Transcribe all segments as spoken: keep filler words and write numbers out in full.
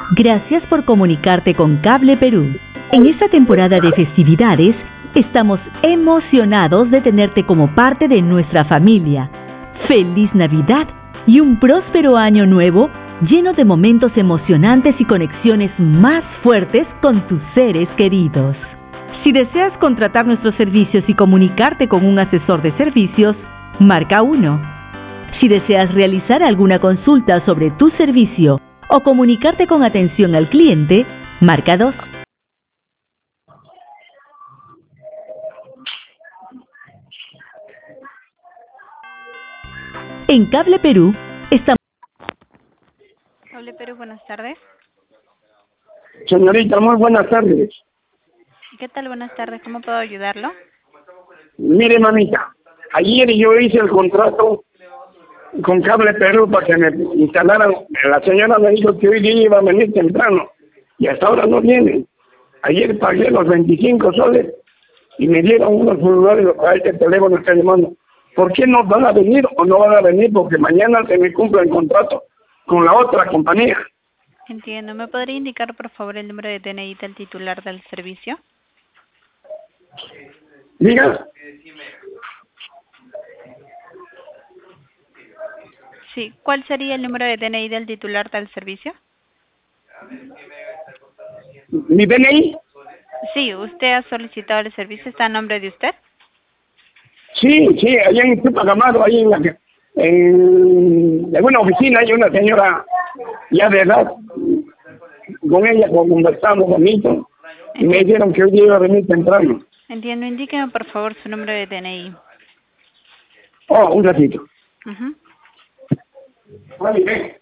Gracias por comunicarte con Cable Perú. En esta temporada de festividades, estamos emocionados de tenerte como parte de nuestra familia. ¡Feliz Navidad y un próspero año nuevo lleno de momentos emocionantes y conexiones más fuertes con tus seres queridos! Si deseas contratar nuestros servicios y comunicarte con un asesor de servicios, marca uno. Si deseas realizar alguna consulta sobre tu servicio o comunicarte con atención al cliente, marca dos. En Cable Perú, estamos... Cable Perú, buenas tardes. Señorita, muy buenas tardes. ¿Qué tal? Buenas tardes. ¿Cómo puedo ayudarlo? Mire, mamita, ayer yo hice el contrato con Cable Perú para que me instalaran. La señora me dijo que hoy día iba a venir temprano y hasta ahora no viene. Ayer pagué los veinticinco soles y me dieron unos celulares a este teléfono que está llamando. ¿Por qué no van a venir o no van a venir? Porque mañana se me cumple el contrato con la otra compañía. Entiendo. ¿Me podría indicar, por favor, el número de D N I del titular del servicio? Diga. Sí. ¿Cuál sería el número de D N I del titular del servicio? ¿Mi D N I? Sí. ¿Usted ha solicitado el servicio? ¿Está a nombre de usted? Sí, sí, allá en Tupagamaro, ahí en la en, en una oficina hay una señora ya de edad, con ella conversamos bonito y me dijeron que hoy día iba a venir temprano. Entiendo. Indíqueme, por favor, su número de D N I. Oh, un ratito. Uh-huh. Vale, ven.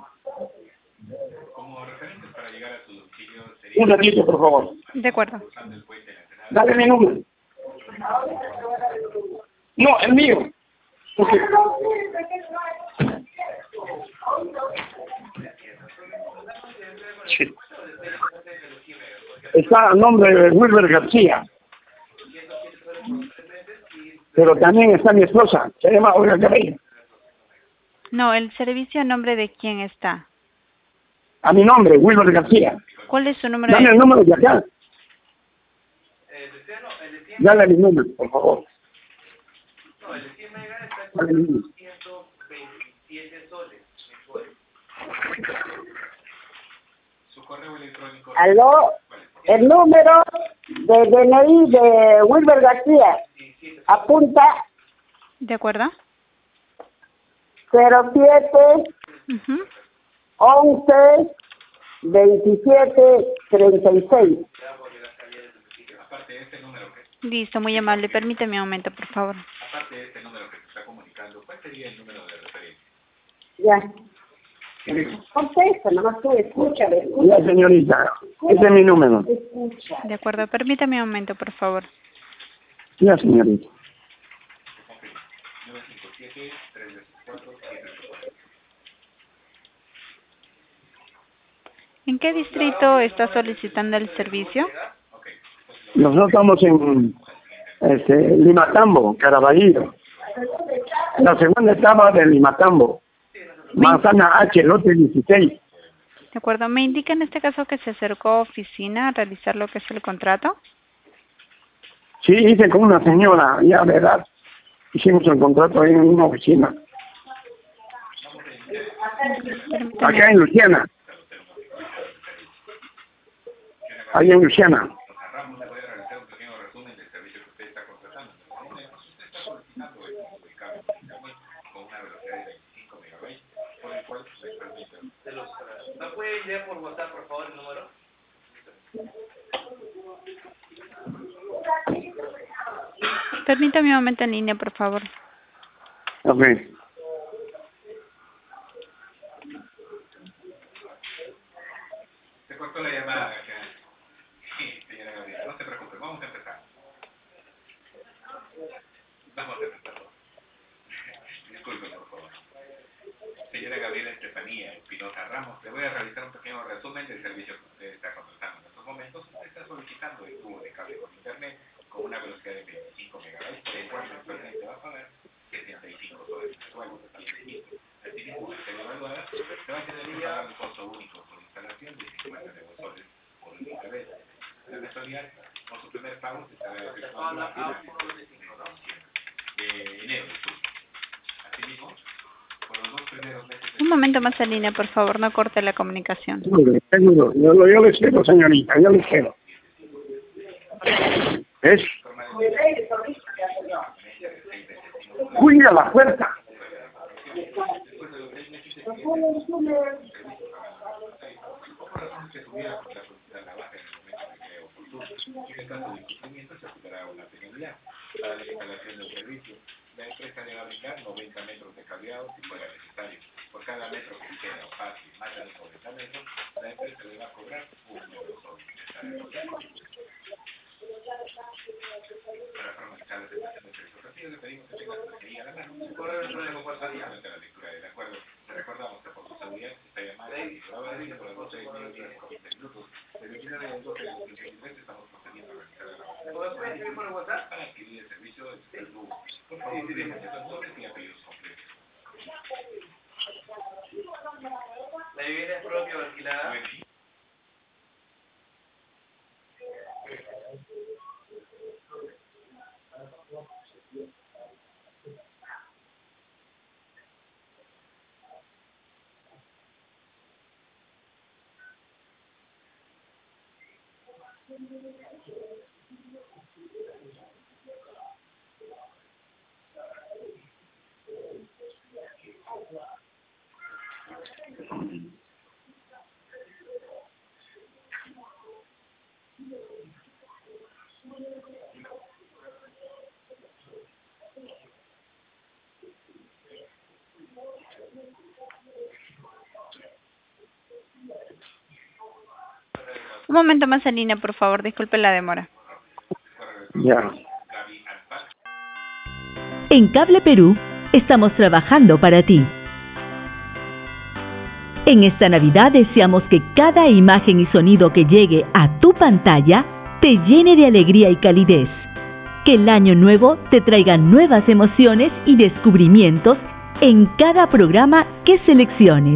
Un ratito, por favor. De acuerdo. Dale mi número. No, el mío. Porque... Sí. Está a nombre de Wilber García. Pero también está mi esposa, se llama Olga Cabello. No, el servicio a nombre de quién está. A mi nombre, Wilber García. ¿Cuál es su número? Dame de... el número de acá. Dale mi número, por favor. Dale mi número. Aló, el número de D N I de Wilber García. Apunta. ¿De acuerdo? cero siete Uh-huh. once veintisiete treinta y seis. Listo, muy amable. Permíteme un momento, por favor. Aparte de este número que se está comunicando, ¿cuál sería el número de referencia? Ya. Contesta, nomás tú, escúchale, escúchale. Ya, señorita, ese es mi número. Escucha. De acuerdo. Permítame un momento, por favor. Ya, señorita. nueve cinco siete, tres dos cuatro, siete ocho cuatro. ¿En qué distrito está solicitando el servicio? Nosotros estamos en este, Limatambo, Caraballo. La segunda etapa de Limatambo. Manzana H, lote dieciséis. De acuerdo. ¿Me indica en este caso que se acercó a oficina a realizar lo que es el contrato? Sí, hice con una señora, ya de edad. Hicimos el contrato ahí en una oficina. Permítame. Acá en Luciana. Ahí en Luciana. Ramos le voy a realizar un pequeño resumen del servicio que usted está contratando. Usted está solicitando el uso de cable de internet con una velocidad de veinticinco megabytes, por el cual se permite. ¿No puede enviar por WhatsApp, por favor, el número? Permítame un momento en línea, por favor. Ok. Se cortó la llamada acá. Sí, señora Gabriela, no se preocupe, vamos a empezar. Vamos a empezar. Disculpe, por favor. Señora Gabriela Estefanía Espinosa Ramos, le voy a realizar un pequeño resumen del servicio que usted está contratando en estos momentos. Usted está solicitando el tubo de cable con internet con una velocidad de veinticinco megabytes, por el cual mensualmente va a pagar setenta y cinco soles mensuales. Asimismo, asimismo, al ser evaluada, se va a tener que pagar un costo único por instalación de cincuenta soles por única vez. La mensualidad, con su primer pago, se estará efectuando a finales de enero. Asimismo, por los dos primeros meses... Un momento más en línea, por favor, no corte la comunicación. Seguro, yo, yo le espero, señorita, yo le espero. ¿Es? Cuida la puerta. En el caso de incumplimiento se aplicará una penalidad. Para la instalación del servicio, la empresa le va a brindar noventa metros de cableado si fuera necesario. Por cada metro que queda o pase más de noventa metros, la empresa le va a cobrar un euro solo. Para formalizar la aceptación del servicio recibido, le pedimos que tenga su batería a la mano. Correo electrónico por salida durante la lectura del acuerdo. Le recordamos que por su seguridad esta llamada se graba de por las doce de mediodía con veinte minutos. Desde el veintinueve del doce del dos mil veintitrés estamos procediendo a realizar la grabación para adquirir el servicio de Superluz. Por favor, díganme sus nombres y apellidos completos. ¿La vivienda es propia o alquilada? Un momento más en línea, por favor, disculpe la demora. Ya. En Cable Perú estamos trabajando para ti. En esta Navidad deseamos que cada imagen y sonido que llegue a tu pantalla te llene de alegría y calidez. Que el año nuevo te traiga nuevas emociones y descubrimientos en cada programa que selecciones.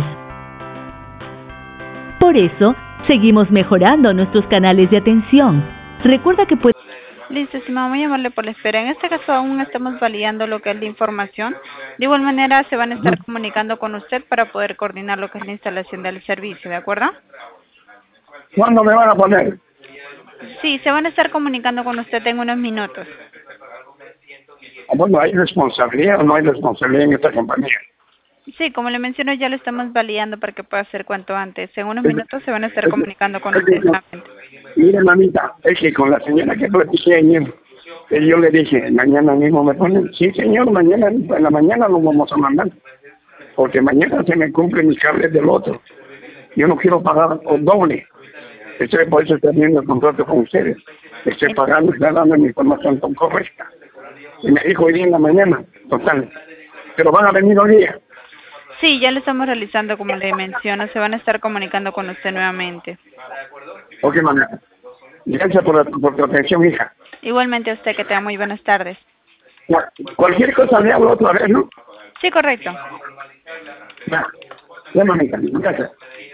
Por eso, seguimos mejorando nuestros canales de atención. Recuerda que puedes... Listo, estimado, muy amable por la espera. En este caso aún estamos validando lo que es la información. De igual manera se van a estar comunicando con usted para poder coordinar lo que es la instalación del servicio, ¿de acuerdo? ¿Cuándo me van a poner? Sí, se van a estar comunicando con usted en unos minutos. Ah, bueno, ¿hay responsabilidad o no hay responsabilidad en esta compañía? Sí, como le menciono, ya lo estamos validando para que pueda ser cuanto antes. En unos minutos se van a estar comunicando con usted nuevamente. Mire, mamita, es que con la señora que platiqué ayer, que yo le dije, mañana mismo me ponen, sí señor, mañana, en la mañana lo vamos a mandar, porque mañana se me cumplen mis cables del otro. Yo no quiero pagar el doble. Estoy por eso estoy haciendo el contrato con ustedes. Estoy pagando, estoy dando mi información correcta. Y me dijo hoy día en la mañana, total. Pero van a venir hoy día. Sí, ya lo estamos realizando, como le menciono, se van a estar comunicando con usted nuevamente. Ok, mamá. Gracias por, la, por tu atención, hija. Igualmente a usted, que tenga muy buenas tardes. Ya, cualquier cosa le hablo otra vez, ¿no? Sí, correcto. Ya, ya mamita, gracias.